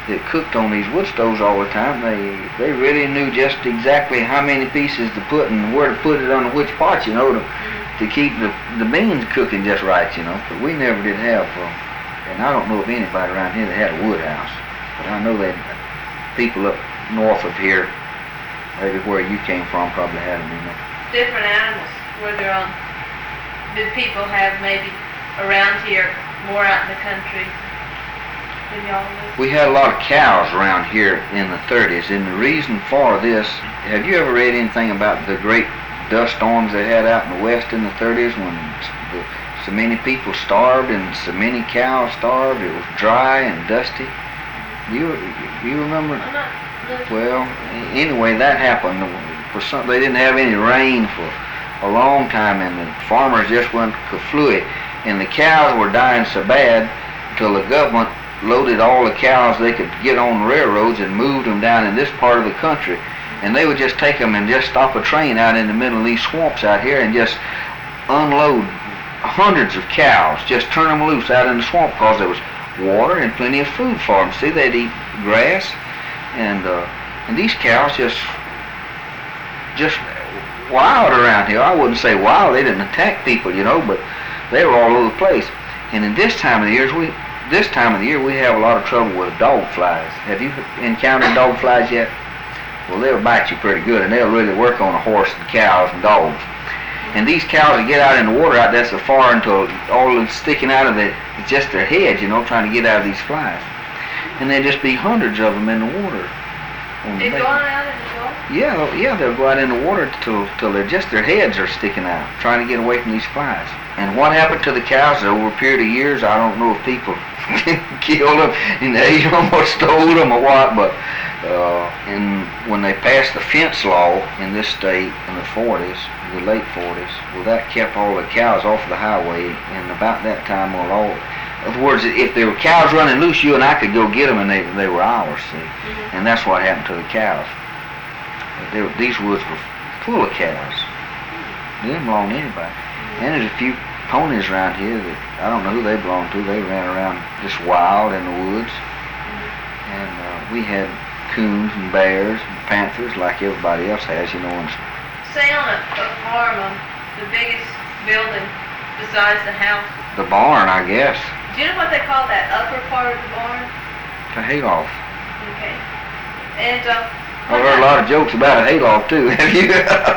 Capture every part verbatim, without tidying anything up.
that cooked on these wood stoves all the time, they they really knew just exactly how many pieces to put and where to put it on which pot, you know, to, to keep the, the beans cooking just right, you know. But we never did have, uh, and I don't know of anybody around here that had a wood house. But I know that people up north of here, maybe where you came from, probably had them, you know. Different animals, were there on, did people have maybe around here, more out in the country? We had a lot of cows around here in the thirties, and the reason for this, have you ever read anything about the great dust storms they had out in the west in the thirties when the, so many people starved and so many cows starved? It was dry and dusty. Do you, you remember? Well, anyway, that happened. For some, they didn't have any rain for a long time, and the farmers just went kaflooey, and the cows were dying so bad until the government loaded all the cows they could get on railroads and moved them down in this part of the country, and they would just take them and just stop a train out in the middle of these swamps out here and just unload hundreds of cows, just turn them loose out in the swamp because there was water and plenty of food for them. See, they'd eat grass, and uh, and these cows just just wild around here. I wouldn't say wild, they didn't attack people, you know, but they were all over the place. And in this time of the years, we This time of the year, we have a lot of trouble with dog flies. Have you encountered dog flies yet? Well, they'll bite you pretty good, and they'll really work on a horse and cows and dogs. And these cows that get out in the water out there so far until all that's sticking out of it is just their heads, you know, trying to get out of these flies. And there'll just be hundreds of them in the water. They go on out in the water? Yeah, yeah, they'll go out in the water till till they're just their heads are sticking out, trying to get away from these flies. And what happened to the cows over a period of years, I don't know if people killed them and ate them or stole them or what, but uh, and when they passed the fence law in this state in the forties, the late forties, well, that kept all the cows off the highway, and about that time, well, all, in other words, if there were cows running loose, you and I could go get them, and they, they were ours, see, mm-hmm. And that's what happened to the cows. They were, these woods were full of cows. They didn't belong to anybody. And there's a few ponies around here that I don't know who they belonged to. They ran around just wild in the woods. And uh, we had coons and bears and panthers like everybody else has, you know. And say on a, a farm, um, the biggest building besides the house? The barn, I guess. Do you know what they call that upper part of the barn? The hayloft. Okay. And uh, I've heard a lot of jokes about a hayloft too. Have you?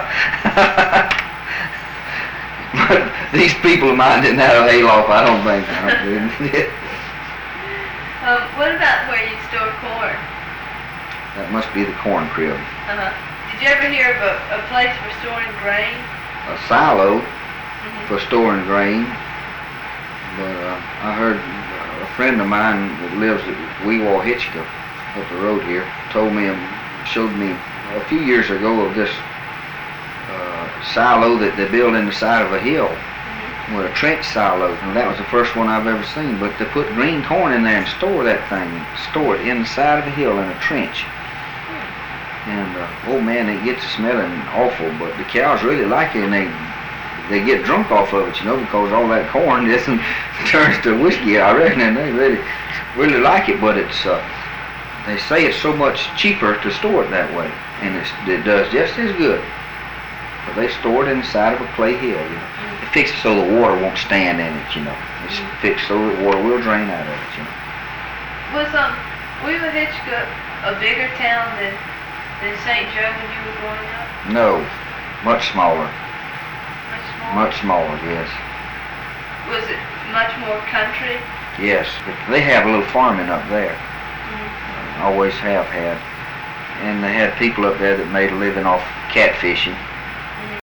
But these people of mine didn't have a hayloft, I don't think. I don't think. um, what about where you store corn? That must be the corn crib. Uh-huh. Did you ever hear of a, a place for storing grain? A silo mm-hmm. for storing grain. But uh, I heard a friend of mine that lives at Weewaw-Hitchcock up the road here told me and showed me a few years ago of this uh, silo that they built in the side of a hill mm-hmm. with a trench silo, and that was the first one I've ever seen. But to put green corn in there and store that thing, store it in the side of a hill in a trench. And uh, oh man, it gets smelling awful, but the cows really like it, and they they get drunk off of it, you know, because all that corn just turns to whiskey, I reckon, and they really really like it. But it's uh, they say it's so much cheaper to store it that way, and it's, it does just as good. But they store it inside of a clay hill, you know. It's fixed so the water won't stand in it, you know. It's fixed so the water will drain out of it, you know. Was um Weewaw-Hitchcock a bigger town than than Saint Joe when you were growing up? No, much smaller. Much smaller? Much smaller, yes. Was it much more country? Yes, but they have a little farming up there. Mm-hmm. Always have had. And they had people up there that made a living off catfishing.